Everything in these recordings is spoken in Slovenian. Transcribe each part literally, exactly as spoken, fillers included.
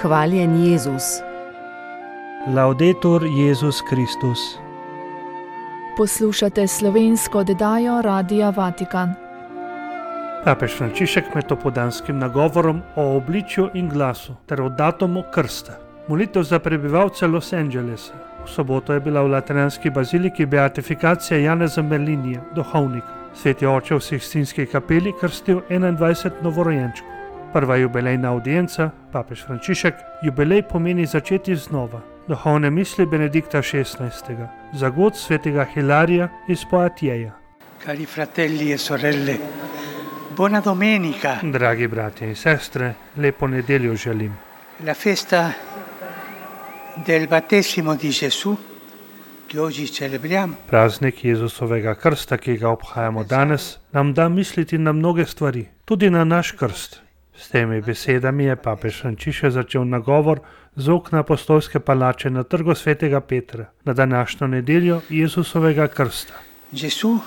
Hvaljen Jezus. Laudetur Jezus Kristus. Poslušate slovensko oddajo Radia Vatikan. Papež Frančišek med topodanskim nagovorom o obličju in glasu ter o datumu krsta. Molitev za prebivalce Los Angelesa. V soboto je bila v lateranski baziliki beatifikacija Janeza Merlinija, duhovnika. Sveti oče v Sikstinski kapeli krstil enaindvajset novorojenčkov. Prva jubilejna audienca, papež Frančišek, jubilej pomeni začeti znova. Duhovne misli Benedikta šestnajstega. Zagod svetega Hilarija iz Poatieja. Cari fratelli e sorelle, buona domenica. Dragi bratje in sestre, lepo nedeljo želim. La festa del battesimo di Gesù, che oggi celebriamo. Praznik Jezusovega krsta, ki ga obhajamo danes, nam da misliti na mnoge stvari, tudi na naš krst. S temi besedami je papež Frančišek začel nagovor z okna apostolske palače na trgu svetega Petra na današnjo nedeljo Jezusovega krsta. Gesù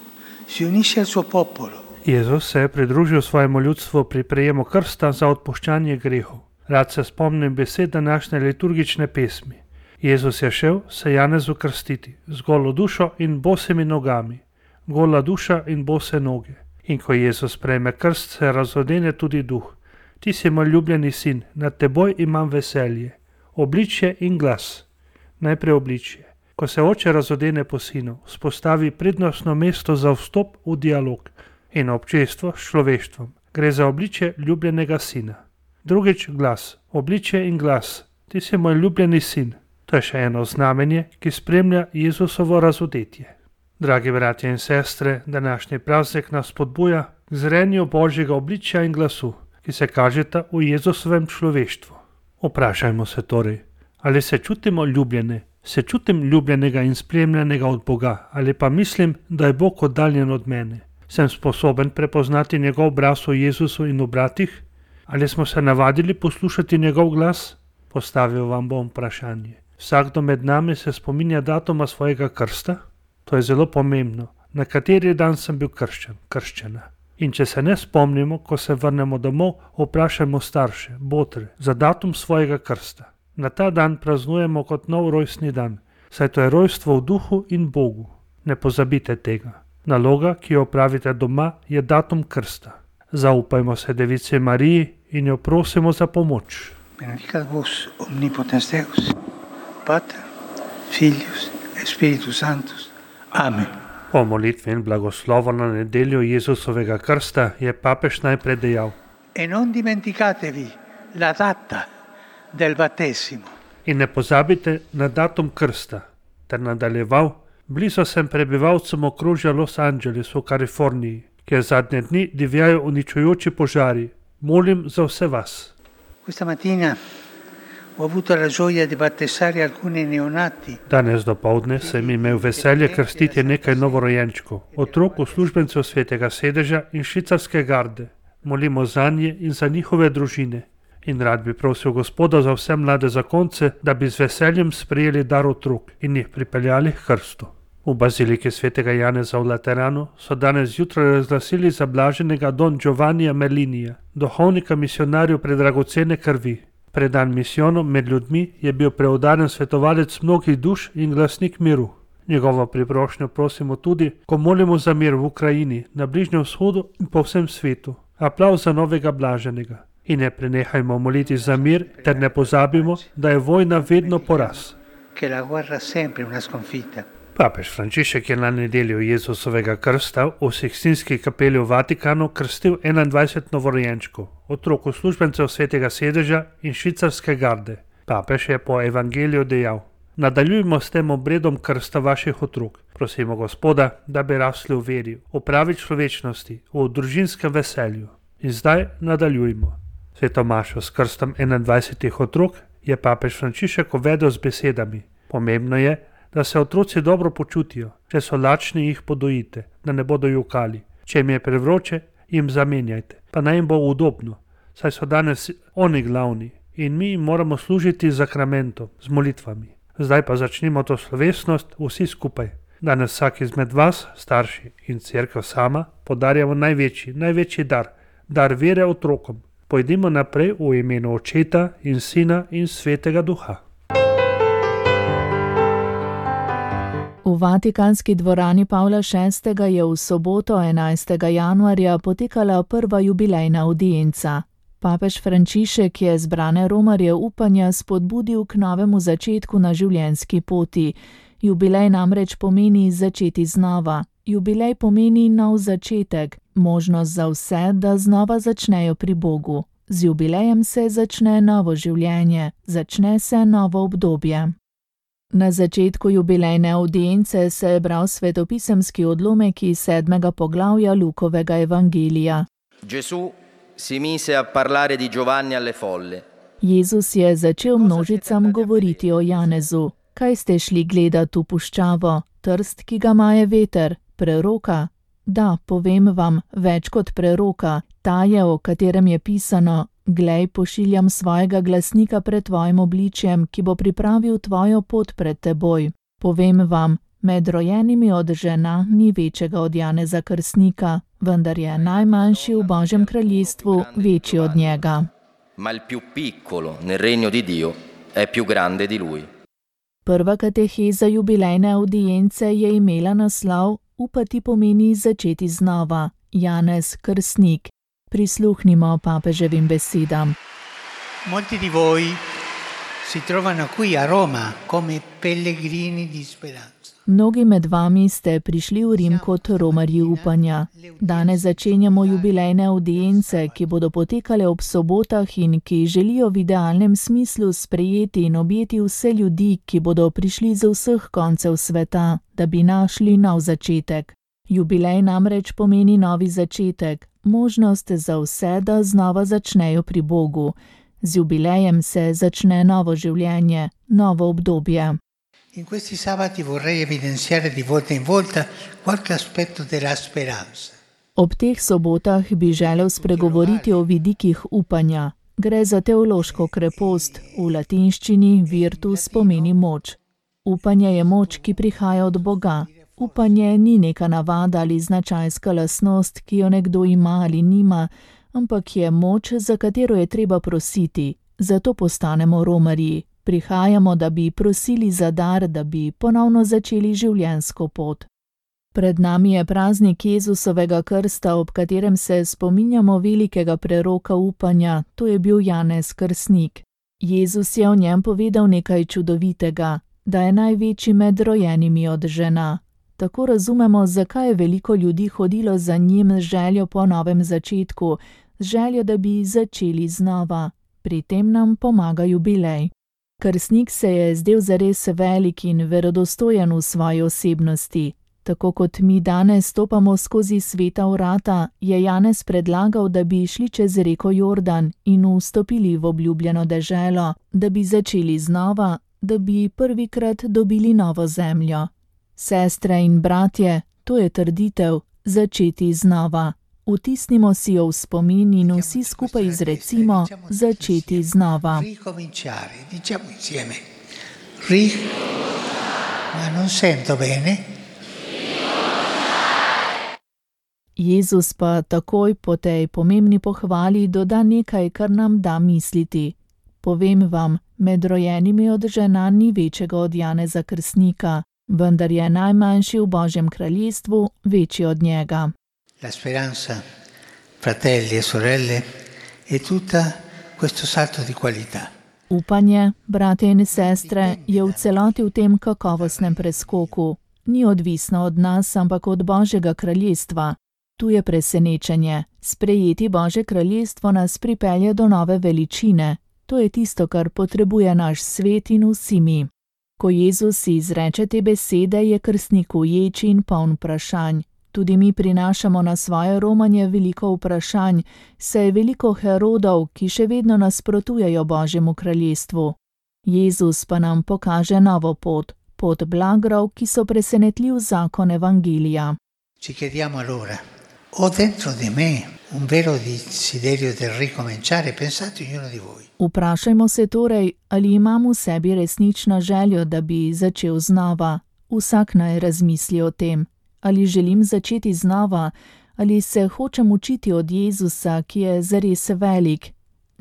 si unisce al suo popolo. Jezus se je pridružil svojemu ljudstvu pri prejemu krsta za odpuščanje grehov. Rad se spomnim besed današnje liturgične pesmi. Jezus je šel se Janezu krstiti z golo dušo in bosimi nogami, gola duša in bose noge. In ko Jezus prejme krst, se razodene tudi duh. Ti si moj ljubljeni sin, nad teboj imam veselje. Obličje in glas. Najprej obličje. Ko se oče razodene po sinu, vzpostavi prednostno mesto za vstop v dialog in občestvo s človeštvom. Gre za obličje ljubljenega sina. Drugič glas. Obličje in glas. Ti si moj ljubljeni sin. To je še eno znamenje, ki spremlja Jezusovo razodetje. Dragi bratje in sestre, današnji praznik nas spodbuja k zrenju Božjega obličja in glasu, ki se kažeta v Jezusovem človeštvu. Vprašajmo se torej, ali se čutimo ljubljene, se čutim ljubljenega in spremljenega od Boga, ali pa mislim, da je Bog oddaljen od mene. Sem sposoben prepoznati njegov obraz v Jezusu in v bratih? Ali smo se navadili poslušati njegov glas? Postavil vam bom vprašanje. Vsakdo med nami se spominja datuma svojega krsta? To je zelo pomembno. Na kateri dan sem bil krščen, krščena. In če se ne spomnimo, ko se vrnemo domov, vprašajmo starše, botre, za datum svojega krsta. Na ta dan praznujemo kot nov rojstni dan, saj to je rojstvo v duhu in Bogu. Ne pozabite tega. Naloga, ki jo opravite doma, je datum krsta. Zaupajmo se Devici Mariji in jo prosimo za pomoč. Benedicat vos omnipotens Deus, Pater, Filius et Spiritus Sanctus. Amen. Po molitvi in blagoslovu na nedeljo Jezusovega krsta je papež najprej dejal: E non dimenticatevi la data del battesimo. In ne pozabite na datum krsta, ter nadaljeval: blizu sem prebivalcem okrožja Los Angeles v Kaliforniji, kjer zadnje dni divjajo uničujoči požari. Molim za vse vas. Questa mattina ho avuto la gioia di battezzare alcuni neonati. Danes dopoldne sem imel veselje krstiti nekaj novorojenčkov, otrok uslužbencev svetega sedeža in švicarske garde. Molimo zanje in za njihove družine. In rad bi prosil Gospoda za vse mlade zakonce, da bi z veseljem sprejeli dar otrok in jih pripeljali k krstu. V baziliki svetega Janeza v Lateranu so danes zjutraj razglasili za blaženega Don Giovannija Merlinija, duhovnika misionarjev predragocene krvi. Predan misijonom med ljudmi je bil preudaren svetovalec mnogih duš in glasnik miru. Njegovo priprošnjo prosimo tudi, ko molimo za mir v Ukrajini, na Bližnjem vzhodu in po vsem svetu. Aplavz za novega blaženega. In ne prenehajmo moliti za mir, ter ne pozabimo, da je vojna vedno poraz. Che la guerra sempre una sconfitta. Papež Frančišek je na nedeljo Jezusovega krsta v Sikstinski kapeli v Vatikanu krstil enaindvajset novorojenčkov, otrok uslužbencev svetega sedeža in švicarske garde. Papež je po evangeliju dejal: nadaljujmo s tem obredom krsta vaših otrok. Prosimo Gospoda, da bi rasli v veri, v pravi človečnosti, v družinskem veselju. In zdaj nadaljujmo. Sveto mašo s krstom enaindvajsetih otrok je papež Frančišek uvedel z besedami: pomembno je, da se otroci dobro počutijo. Če so lačni, jih podojite, da ne bodo jokali. Če jim je prevroče, jim zamenjajte, pa naj jim bo udobno, saj so danes oni glavni in mi jim moramo služiti z zakramentom, z molitvami. Zdaj pa začnimo to slovesnost vsi skupaj. Danes vsak izmed vas, starši in cerkev sama, podarjamo največji, največji dar, dar vere otrokom. Pojdimo naprej v imenu Očeta in Sina in Svetega Duha. V Vatikanski dvorani Pavla šestega je v soboto enajstega januarja potekala prva jubilejna avdienca. Papež Frančišek je zbrane romarje upanja spodbudil k novemu začetku na življenjski poti. Jubilej namreč pomeni začeti znova. Jubilej pomeni nov začetek, možnost za vse, da znova začnejo pri Bogu. Z jubilejem se začne novo življenje, začne se novo obdobje. Na začetku jubilejne avdience se je bral svetopisemski odlomek iz sedmega poglavja Lukovega evangelija. Gesù si mise a parlare di Giovanni alle folle. Jezus je začel množicam govoriti o Janezu. Kaj ste šli gledat v puščavo? Trst, ki ga maje veter? Preroka? Da, povem vam, več kot preroka. Ta je, o katerem je pisano: Glej, pošiljam svojega glasnika pred tvojim obličjem, ki bo pripravil tvojo pot pred teboj. Povem vam, med rojenimi od žena ni večjega od Janeza Krstnika, vendar je najmanjši v Božjem kraljestvu večji od njega. Ma il più piccolo nel regno di Dio è più grande di lui. Prva kateheza jubilejne avdience je imela naslov Upati pomeni začeti znova. Janez Krstnik. Prisluhnimo papeževim besedam. Molti di voi si trovano qui a Roma come pellegrini di speranza. Mnogi med vami ste prišli v Rim kot romarji upanja. Danes začenjamo jubilejne avdience, ki bodo potekale ob sobotah in ki želijo v idealnem smislu sprejeti in objeti vse ljudi, ki bodo prišli z vseh koncev sveta, da bi našli nov začetek. Jubilej namreč pomeni novi začetek, možnost za vse, da znova začnejo pri Bogu. Z jubilejem se začne novo življenje, novo obdobje. In questi sabati vorrei evidenziare di volta in volta qualche aspetto della speranza. Ob teh sobotah bi želel spregovoriti o vidikih upanja. Gre za teološko krepost, v latinščini virtus pomeni moč. Upanje je moč, ki prihaja od Boga. Upanje ni neka navada ali značajska lastnost, ki jo nekdo ima ali nima, ampak je moč, za katero je treba prositi. Zato postanemo romarji. Prihajamo, da bi prosili za dar, da bi ponovno začeli življenjsko pot. Pred nami je praznik Jezusovega krsta, ob katerem se spominjamo velikega preroka upanja, to je bil Janez Krstnik. Jezus je o njem povedal nekaj čudovitega, da je največji med rojenimi od žena. Tako razumemo, zakaj je veliko ljudi hodilo za njim z željo po novem začetku, z željo, da bi začeli znova. Pri tem nam pomaga jubilej. Krstnik se je zdel zares velik in verodostojen v svoji osebnosti. Tako kot mi danes stopamo skozi sveta vrata, je Janez predlagal, da bi šli čez reko Jordan in vstopili v obljubljeno deželo, da bi začeli znova, da bi prvikrat dobili novo zemljo. Sestre in bratje, to je trditev, začeti znova. Vtisnimo si jo v spomin in vsi skupaj izrecimo, začeti znova. Ricominciare, diciamo insieme. Ri... Ma non sento bene. Jezus pa takoj po tej pomembni pohvali doda nekaj, kar nam da misliti. Povem vam, med rojenimi od žena ni večjega od Janeza Krstnika, vendar je najmanjši v Božjem kraljestvu večji od njega. La speranza, fratelli e sorelle, è tutta questo salto di qualità. Upanje, brate in sestre, je v celoti v tem kakovostnem preskoku. Ni odvisno od nas, ampak od Božjega kraljestva. Tu je presenečenje. Sprejeti Božje kraljestvo nas pripelje do nove veličine. To je tisto, kar potrebuje naš svet in vsi mi. Ko Jezus izreče te besede, je krstnik uječi in poln vprašanj. Tudi mi prinašamo na svoje romanje veliko vprašanj, saj je veliko Herodov, ki še vedno nasprotujejo Božjemu kraljestvu. Jezus pa nam pokaže novo pot, pot blagrov, ki so presenetljiv zakon evangelija. Ci chiediamo allora, ho dentro di me un vero desiderio del ricominciare, pensate ognuno di voi. Vprašajmo se torej, ali imam v sebi resnično željo, da bi začel znova. Vsak naj razmisli o tem. Ali želim začeti znova, ali se hočem učiti od Jezusa, ki je zares velik,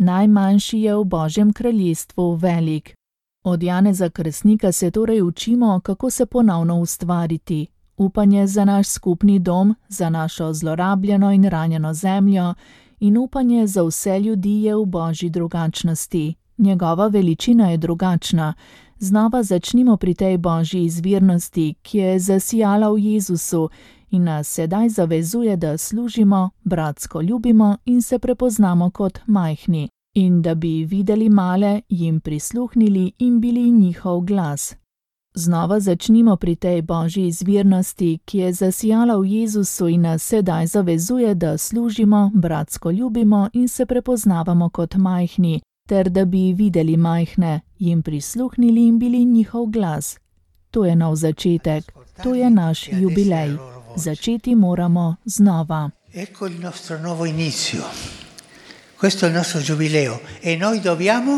Najmanjši je v Božjem kraljestvu velik. Od Janeza Krstnika se torej učimo, kako se ponovno ustvariti. Upanje za naš skupni dom, za našo zlorabljeno in ranjeno zemljo in upanje za vse ljudi je v Božji drugačnosti. Njegova veličina je drugačna. Znova začnimo pri tej Božji izvirnosti, ki je zasijala v Jezusu in nas sedaj zavezuje, da služimo, bratsko ljubimo in se prepoznamo kot majhni. In da bi videli male, jim prisluhnili in bili njihov glas. Znova začnimo pri tej Božji izvirnosti, ki je zasijala v Jezusu in nas sedaj zavezuje, da služimo, bratsko ljubimo in se prepoznavamo kot majhni, ter da bi videli majhne, jim prisluhnili in bili njihov glas. To je nov začetek, to je naš jubilej. Začeti moramo znova. Ecco il nostro nuovo inizio. Questo è il nostro giubileo e noi dobbiamo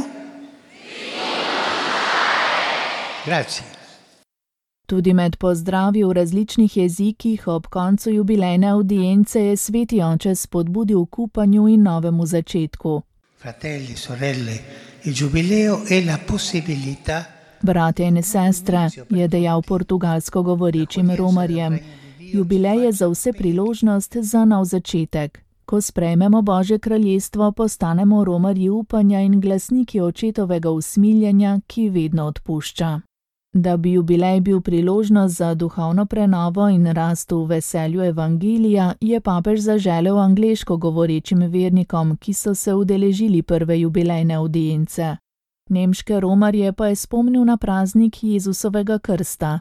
Grazie. Tudi med pozdravi v različnih jezikih ob koncu jubilejne avdience je sveti oče spodbudil k upanju in novemu začetku. Fratelli, sorelle, il giubileo è la possibilità. Bratje in sestre, je dejal portugalsko govorečim romarjem, jubilej je za vse priložnost za nov začetek. Ko sprejmemo Božje kraljestvo, postanemo romarji upanja in glasniki očetovega usmiljenja, ki vedno odpušča. Da bi jubilej bil priložnost za duhovno prenovo in rast v veselju evangelija, je papež zaželel angleško govorečim vernikom, ki so se udeležili prve jubilejne avdience. Nemške romarje pa je spomnil na praznik Jezusovega krsta.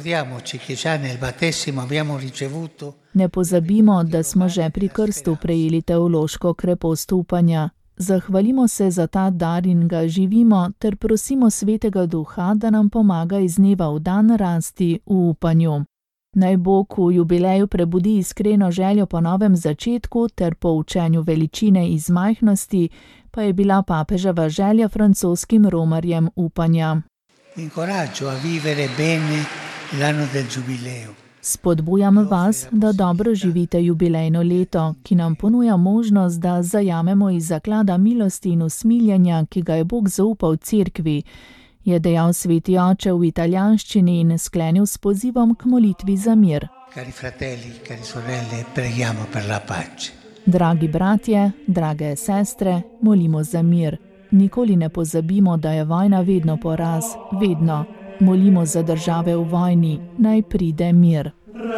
Ne pozabimo, da smo že pri krstu prejeli teološko krepost upanja. Zahvalimo se za ta dar in ga živimo, ter prosimo Svetega Duha, da nam pomaga iz dneva v dan rasti v upanju. Naj Bog v jubileju prebudi iskreno željo po novem začetku ter po učenju veličine iz majhnosti, pa je bila papeževa želja francoskim romarjem upanja. Incoraggio a vivere bene l'anno del giubileo. Spodbujam vas, da dobro živite jubilejno leto, ki nam ponuja možnost, da zajamemo iz zaklada milosti in usmiljenja, ki ga je Bog zaupal cerkvi, je dejal sveti oče v italijanščini in sklenil s pozivom k molitvi za mir. Cari fratelli, cari sorelle, preghiamo per la pace. Dragi bratje, drage sestre, molimo za mir. Nikoli ne pozabimo, da je vojna vedno poraz, vedno. Molimo za države v vojni, naj pride mir.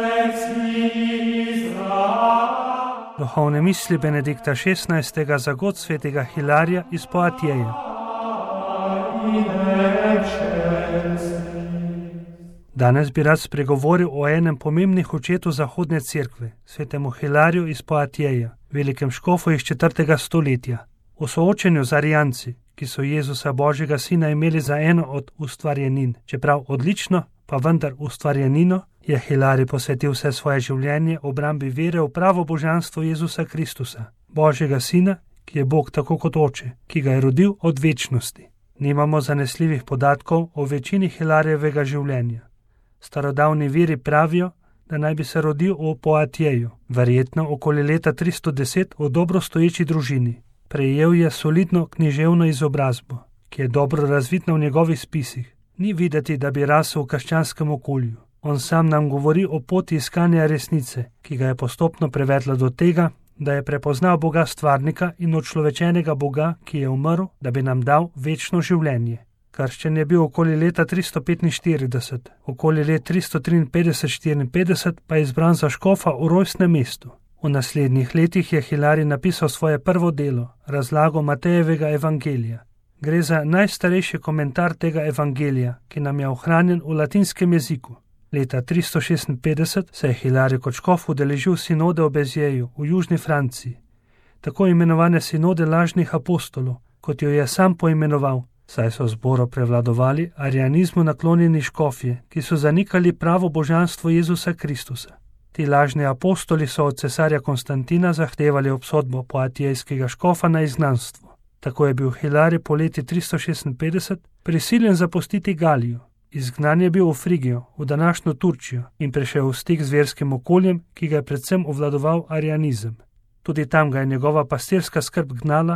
Duhovne misli Benedikta šestnajstega za god svetega Hilarija iz Poatjeja. Danes bi rad spregovoril o enem pomembnih očetu zahodne cerkve, svetemu Hilariju iz Poatjeja, velikem škofu iz četrtega stoletja. V soočenju z Arijanci, ki so Jezusa Božjega sina imeli za eno od ustvarjenin, čeprav odlično, pa vendar ustvarjenino, je Hilarij posvetil vse svoje življenje obrambi vere v pravo božanstvo Jezusa Kristusa, Božjega sina, ki je Bog tako kot oče, ki ga je rodil od večnosti. Nimamo zanesljivih podatkov o večini Hilarijevega življenja. Starodavni viri pravijo, da naj bi se rodil v Poatjeju, verjetno okoli leta tristo deset v dobro stoječi družini. Prejel je solidno književno izobrazbo, ki je dobro razvidna v njegovih spisih. Ni videti, da bi rasel v krščanskem okolju. On sam nam govori o poti iskanja resnice, ki ga je postopno prevedla do tega, da je prepoznal Boga stvarnika in očlovečenega Boga, ki je umrl, da bi nam dal večno življenje. Krščen je bil okoli leta tristo petinštirideset, okoli let tristo triinpetdeset štiriinpetdeset pa je izbran za škofa v rojstnem mestu. V naslednjih letih je Hilarij napisal svoje prvo delo, razlago Matejevega evangelija. Gre za najstarejši komentar tega evangelija, ki nam je ohranjen v latinskem jeziku. Leta tristo šestinpetdeset se je Hilarij kot škof udeležil sinode v Bezjeju v južni Franciji, tako imenovane sinode lažnih apostolov, kot jo je sam poimenoval, saj so zboru prevladovali arijanizmu naklonjeni škofje, ki so zanikali pravo božanstvo Jezusa Kristusa. Ti lažni apostoli so od cesarja Konstantina zahtevali obsodbo poatijskega škofa na izgnanstvo. Tako je bil Hilarij po leti tristo šestinpetdeset prisiljen zapustiti Galijo. Izgnan je bil v Frigijo, v današnjo Turčijo in prišel v stik z verskim okoljem, ki ga je predvsem obvladoval arijanizem. Tudi tam ga je njegova pastirska skrb gnala,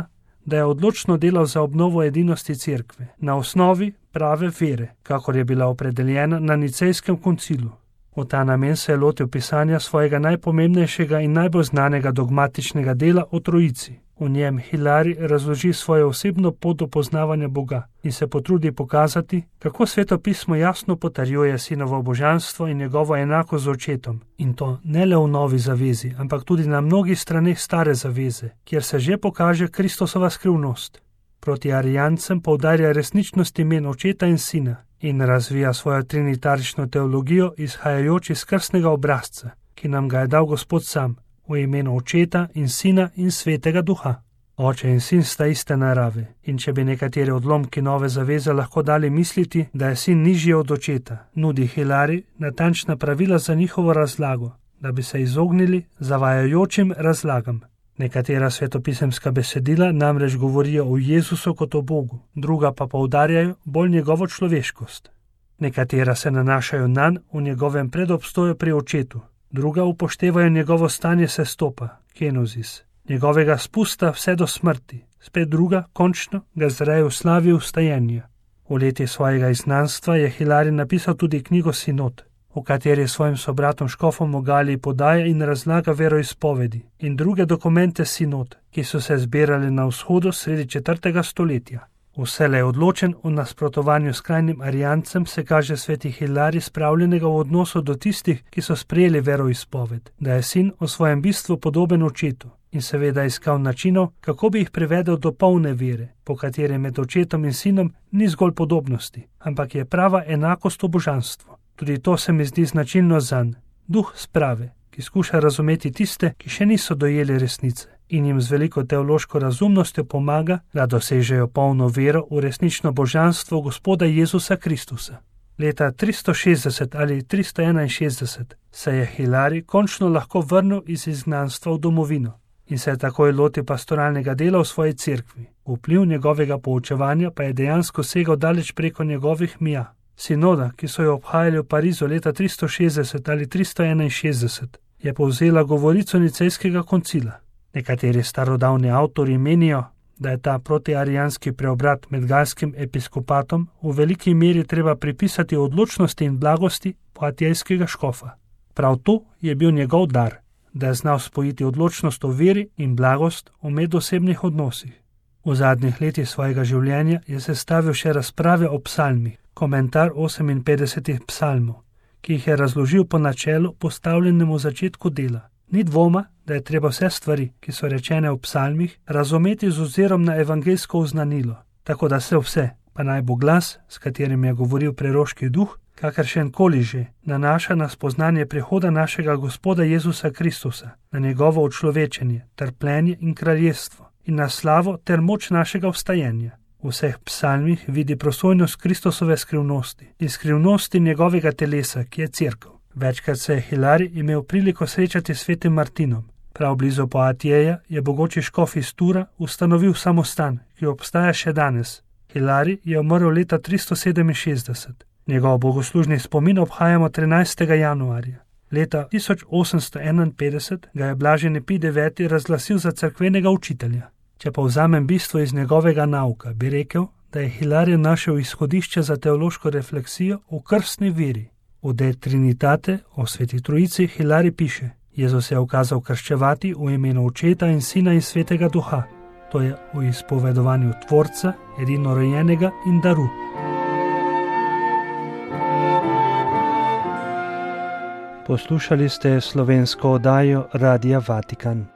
da je odločno delal za obnovo edinosti cerkve, na osnovi prave vere, kakor je bila opredeljena na Nicejskem koncilu. V ta namen se je lotil pisanja svojega najpomembnejšega in najbolj znanega dogmatičnega dela o Trojici. V njem Hilari razloži svojo osebno pot do poznavanja Boga in se potrudi pokazati, kako Sveto pismo jasno potrjuje sinovo božanstvo in njegovo enako z očetom. In to ne le v novi zavezi, ampak tudi na mnogih straneh stare zaveze, kjer se že pokaže Kristusova skrivnost. Proti arijancem poudarja resničnost imen očeta in sina in razvija svojo trinitarično teologijo izhajajoč iz krstnega obrazca, ki nam ga je dal Gospod sam, v imenu Očeta in Sina in Svetega Duha. Oče in sin sta iste narave, in če bi nekateri odlomki nove zaveze lahko dali misliti, da je sin nižji od očeta, nudi Hilari natančna pravila za njihovo razlago, da bi se izognili zavajajočim razlagam. Nekatera svetopisemska besedila namreč govorijo o Jezusu kot o Bogu, druga pa poudarjajo bolj njegovo človeškost. Nekatera se nanašajo nanj v njegovem predobstoju pri očetu, druga upoštevajo njegovo stanje sestopa, kenozis, njegovega spusta vse do smrti, spet druga, končno, ga zreje v slavi vstajenja. V leti svojega izgnanstva je Hilari napisal tudi knjigo Sinod, v kateri svojim sobratom škofom v Galiji podaja in razlaga veroizpovedi in druge dokumente Sinod, ki so se zbirali na vzhodu sredi četrtega stoletja. Vselej odločen v nasprotovanju skrajnim arijancem se kaže sveti Hilari spravljenega v odnosu do tistih, ki so sprejeli veroizpoved, da je sin v svojem bistvu podoben očetu in seveda iskal načinov, kako bi jih privedel do polne vere, po kateri med očetom in sinom ni zgolj podobnosti, ampak je prava enakost v božanstvu. Tudi to se mi zdi značilno zanj, duh sprave, ki skuša razumeti tiste, ki še niso dojeli resnice in jim z veliko teološko razumnostjo pomaga, da dosežejo polno vero v resnično božanstvo Gospoda Jezusa Kristusa. Leta tristo šestdeset ali tristo enainšestdeset se je Hilari končno lahko vrnil iz izgnanstva v domovino in se je takoj lotil pastoralnega dela v svoji cerkvi. Vpliv njegovega poučevanja pa je dejansko segal daleč preko njegovih mija. Sinoda, ki so jo obhajali v Parizu leta tristo šestdeset ali tristo enainšestdeset, je povzela govorico Nicejskega koncila. Nekateri starodavni avtori menijo, da je ta protiarijanski preobrat med galskim episkopatom v veliki meri treba pripisati odločnosti in blagosti poatijskega škofa. Prav to je bil njegov dar, da je znal spojiti odločnost v veri in blagost v medosebnih odnosih. V zadnjih letih svojega življenja je sestavil še razprave o psalmih, komentar oseminpetdesetih psalmov, ki jih je razložil po načelu postavljenemu v začetku dela. Ni dvoma, da je treba vse stvari, ki so rečene v psalmih, razumeti z ozirom na evangeljsko oznanilo, tako da se vse, pa naj bo glas, s katerim je govoril preroški duh, kakršen koli že, nanaša na spoznanje prihoda našega Gospoda Jezusa Kristusa, na njegovo učlovečenje, trpljenje in kraljestvo, in na slavo ter moč našega vstajenja. V vseh psalmih vidi prosojnost Kristusove skrivnosti in skrivnosti njegovega telesa, ki je cerkev. Večkrat se je Hilari imel priliko srečati s svetim Martinom. Prav blizu Poatijeja je bogoči škof iz Tura ustanovil samostan, ki obstaja še danes. Hilari je umrl leta tristo sedeminšestdeset. Njegov bogoslužni spomin obhajamo trinajstega januarja. Leta tisoč osemsto enainpetdeset ga je blaženi Pij deveti razglasil za cerkvenega učitelja. Če povzamem bistvo iz njegovega nauka, bi rekel, da je Hilari našel izhodišče za teološko refleksijo v krstni veri. V De Trinitate o Sveti Trojici Hilari piše: Jezus je ukazal krščevati v imenu Očeta in Sina in Svetega Duha. To je v izpovedovanju Tvorca, edinorojenega in daru. Poslušali ste slovensko oddajo Radia Vatikan.